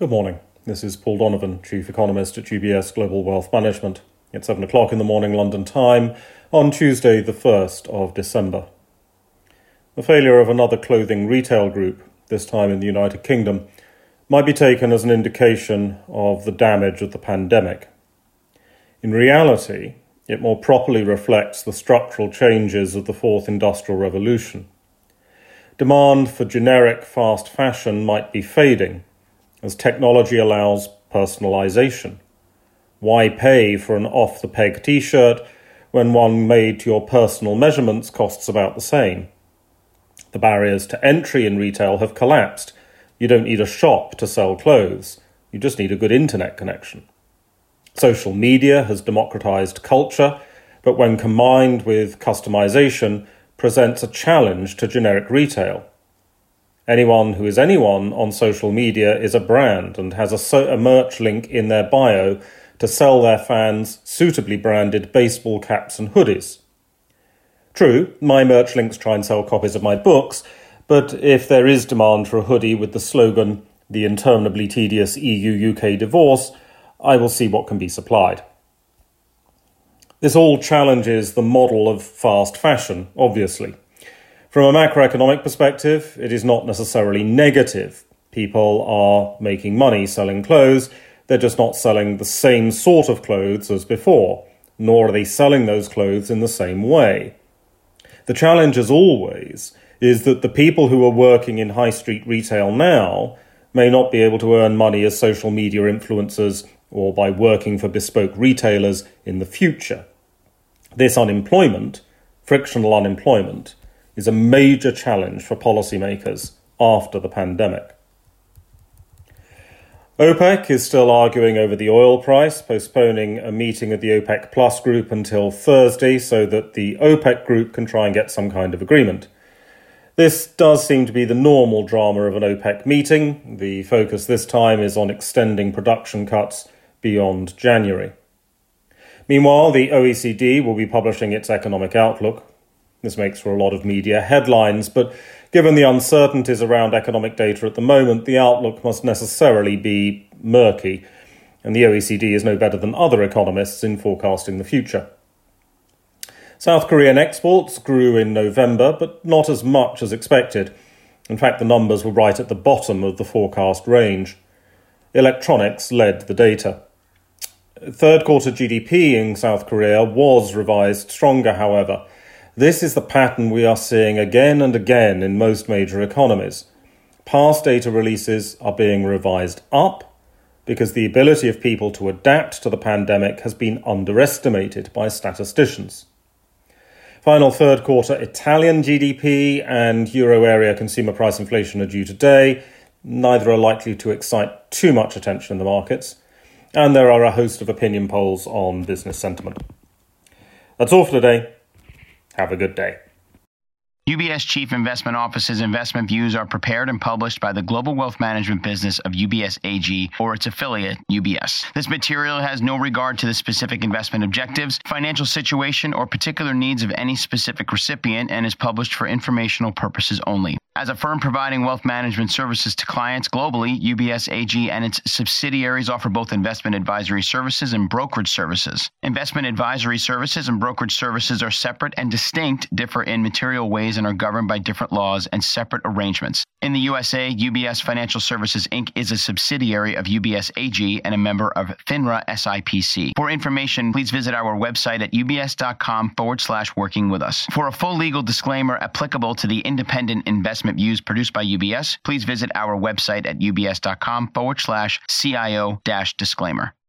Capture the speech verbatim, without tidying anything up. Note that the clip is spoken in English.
Good morning. This is Paul Donovan, Chief Economist at U B S Global Wealth Management. It's seven o'clock in the morning London time on Tuesday the first of December. The failure of another clothing retail group, this time in the United Kingdom, might be taken as an indication of the damage of the pandemic. In reality, it more properly reflects the structural changes of the Fourth Industrial Revolution. Demand for generic fast fashion might be fading, as technology allows personalization. Why pay for an off-the-peg t-shirt when one made to your personal measurements costs about the same? The barriers to entry in retail have collapsed. You don't need a shop to sell clothes. You just need a good internet connection. Social media has democratized culture, but when combined with customization, presents a challenge to generic retail. Anyone who is anyone on social media is a brand and has a, so- a merch link in their bio to sell their fans suitably branded baseball caps and hoodies. True, my merch links try and sell copies of my books, but if there is demand for a hoodie with the slogan, "The interminably tedious E U U K divorce," I will see what can be supplied. This all challenges the model of fast fashion, obviously. From a macroeconomic perspective, it is not necessarily negative. People are making money selling clothes, they're just not selling the same sort of clothes as before, nor are they selling those clothes in the same way. The challenge, as always, is that the people who are working in high street retail now may not be able to earn money as social media influencers or by working for bespoke retailers in the future. This unemployment, frictional unemployment, is a major challenge for policymakers after the pandemic. OPEC is still arguing over the oil price, postponing a meeting of the OPEC Plus group until Thursday so that the OPEC group can try and get some kind of agreement. This does seem to be the normal drama of an OPEC meeting. The focus this time is on extending production cuts beyond January. Meanwhile, the O E C D will be publishing its economic outlook. This makes for a lot of media headlines, but given the uncertainties around economic data at the moment, the outlook must necessarily be murky, and the O E C D is no better than other economists in forecasting the future. South Korean exports grew in November, but not as much as expected. In fact, the numbers were right at the bottom of the forecast range. Electronics led the data. Third quarter G D P in South Korea was revised stronger, however. This is the pattern we are seeing again and again in most major economies. Past data releases are being revised up because the ability of people to adapt to the pandemic has been underestimated by statisticians. Final third quarter Italian G D P and euro area consumer price inflation are due today. Neither are likely to excite too much attention in the markets. And there are a host of opinion polls on business sentiment. That's all for today. Have a good day. U B S Chief Investment Office's investment views are prepared and published by the global wealth management business of U B S A G or its affiliate, U B S. This material has no regard to the specific investment objectives, financial situation, or particular needs of any specific recipient and is published for informational purposes only. As a firm providing wealth management services to clients globally, U B S A G and its subsidiaries offer both investment advisory services and brokerage services. Investment advisory services and brokerage services are separate and distinct, differ in material ways, and are governed by different laws and separate arrangements. In the U S A, U B S Financial Services, Incorporated is a subsidiary of U B S A G and a member of FINRA S I P C. For information, please visit our website at ubs.com forward slash working with us. For a full legal disclaimer applicable to the independent investment views produced by U B S, please visit our website at ubs.com forward slash CIO dash disclaimer.